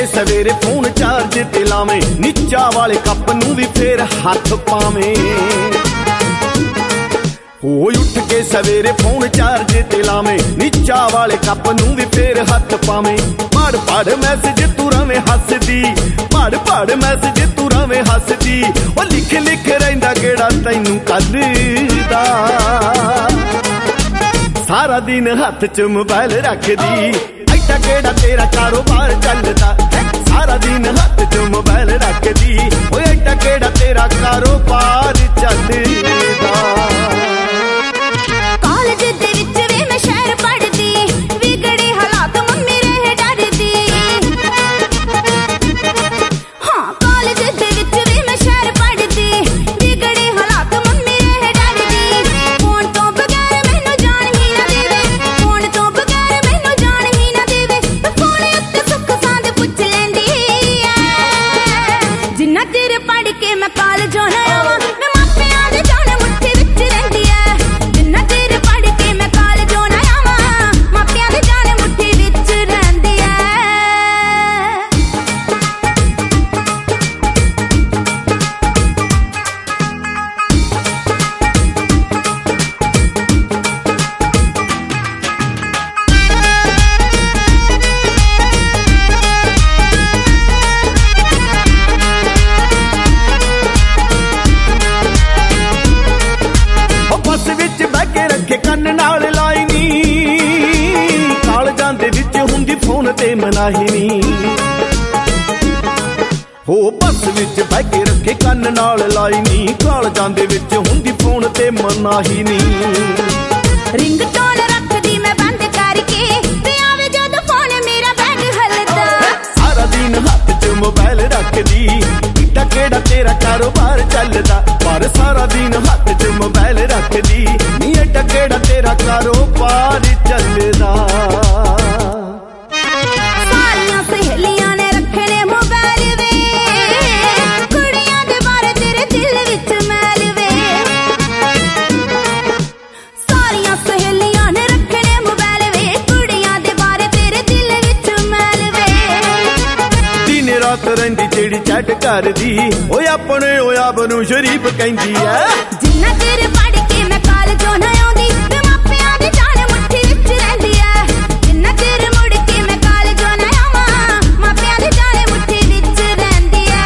के सवेरे phone charge ते लावे, नीचा वाले कप नूं भी फेर हथ पावे। उठ के सवेरे फोन चार्ज ते लावे, नीचा वाले कप नूं भी फेर हथ पावे। पढ़ पढ़ मैसेज तू रवे हसदी, पढ़ पढ़ मैसेज तू रवे हसदी। ओ लिख लिख रहिंदा गेड़ा तैनूं कद दा, सारा दिन हथ च मोबाइल रखदी। ऐडा केड़ा तेरा कारोबार चलदा, सारा दिन हथ च मोबाइल रखदी। ओ ऐडा केड़ा तेरा कारोबार चलदा। कॉलेज दे विच वे मैं शहर पढ़दी, विगड़े हालात मम्मी रहे डरदी। हाँ कॉलेज दे विच वे मैं शहर पढ़दी, विगड़े हालात मम्मी रहे डरदी। फोन तो बगैर मैनू जान ही ना देवे, फोन तो बगैर मैनू जान ही ना देवे। फोन उत्ते सुख सांद पुछ लैंदी ऐ, जिन्ना चिर पढ़ के मैं कॉलेजों ना आवां, मैं मापियां दे जाने मुट्ठी विच रहिंदी ऐ। जिन्ना चिर पढ़ के मैं कॉलेजों ना आवां, मापियां दे जाने मुट्ठी विच रहिंदी ऐ। बस विच बह के रखे कन्न नाल लाई नी, कालजां दे विच हुंदी फोन ते मनाही नी। हो बस विच बह के रखे कन्न नाल लाई नी, कालजां दे विच हुंदी फोन ते मनाही नी। रिंगटोन रखदी मैं बंद करके, ते आवे जद फोन मेरा बैग हलदा। सारा दिन हथ च मोबाइल रखदी, इट्टा केड़ा तेरा कारोबार चलदा। पर सारा दिन हथ च मोबाइल रखदी, नी इट्टा केड़ा तेरा कारोबार चलदा। सारियां सहेलियां ने रखे ने मोबाइल वे, कुड़ियां दे बारे तेरे दिल विच मैल वे। सारियां सहेलियां ने रखे ने मोबाइल वे, कुड़ियां दे बारे तेरे दिल विच मैल वे। दिन रात रहिंदी जेड़ी चैट करदी, ओए अपने ओए आप नूं शरीफ कहंदी ऐ। जिन्ना चिर पढ़ के मैं कॉलेजों ना आउंदी, ते मापियां दी जान मुट्ठी विच रहिंदी ऐ। जिन्ना चिर मुड़ के मैं कॉलेजों ना आवां, मापियां दी जान मुट्ठी विच रहिंदी ऐ।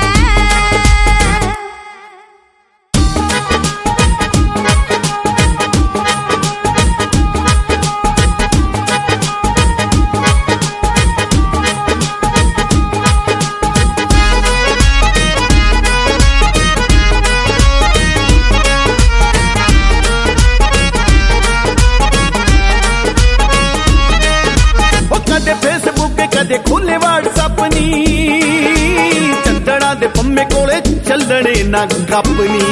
कदे फेसबुक कदे खुले व्हाट्सएप नी, चंदड़ा दे पम्मे कोले चलने ना गप नी।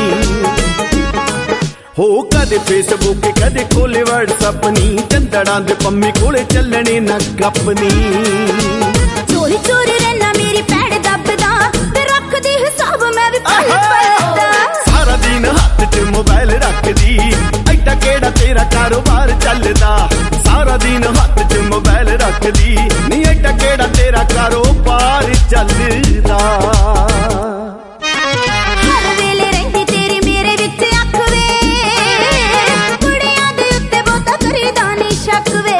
हो कदे फेसबुक कदे खोले व्हाट्सएप नी, चंदड़ा दे पम्मे कोले चलने ना गप नी। चोरी चोरी रहना मेरी पैड़ दबदा, ते रखदी हिसाब मैं भी पल पल दा। सारा दिन हथ च मोबाइल रखदी, ऐडा केड़ा तेरा कारोबार चलदा। सारा दिन हथ च मोबाइल रखदी, नी ऐडा केड़ा तेरा कारोबार चलदा। हर वेले रहिंदी तेरी मेरे विच अख वे, कुड़ियां दे उत्ते बहुता करीदा नी शक वे।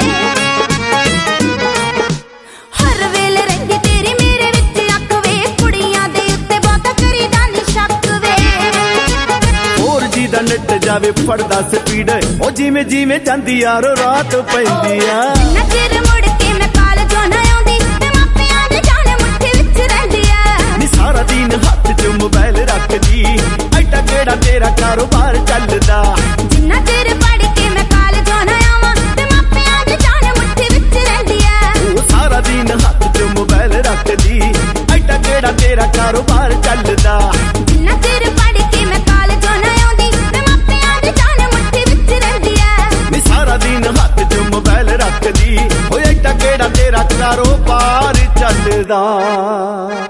हर वेले रहिंदी तेरी मेरे विच अख वे, कुड़ियां दे उत्ते बहुता करीदा नी शक वे। 4G दा नेट जावे फड़दा स्पीड, ओ जिवें जिवें जांदी यारो रात पैंदी आ। जिन्ना चिर मुड़ के मैं कॉलेजों ना आउंदी, ते मापियां दी जान मुट्ठी विच रहिंदी ऐ। नी सारा दिन हथ च मोबाइल रखदी, ऐडा केड़ा तेरा कारोबार चलदा। जिन्ना चिर पढ़ के मैं कॉलेजों ना आवां, ते मापियां दी जान मुट्ठी विच रहिंदी ऐ। ओ सारा दिन हथ च मोबाइल रखदी, ऐडा केड़ा तेरा कारोबार चलदा। जिन्ना चिर पढ़ के मैं कॉलेजों ना आउंदी, ते मापियां दी जान मुट्ठी विच रहिंदी ऐ। नी सारा दिन हथ च मोबाइल रखदी, ओ ऐडा केड़ा तेरा कारोबार चलदा।